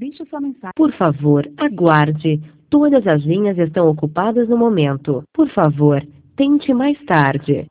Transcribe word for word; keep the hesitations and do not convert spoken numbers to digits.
Deixe sua mensagem. Por favor, aguarde. Todas as linhas estão ocupadas no momento. Por favor, tente mais tarde.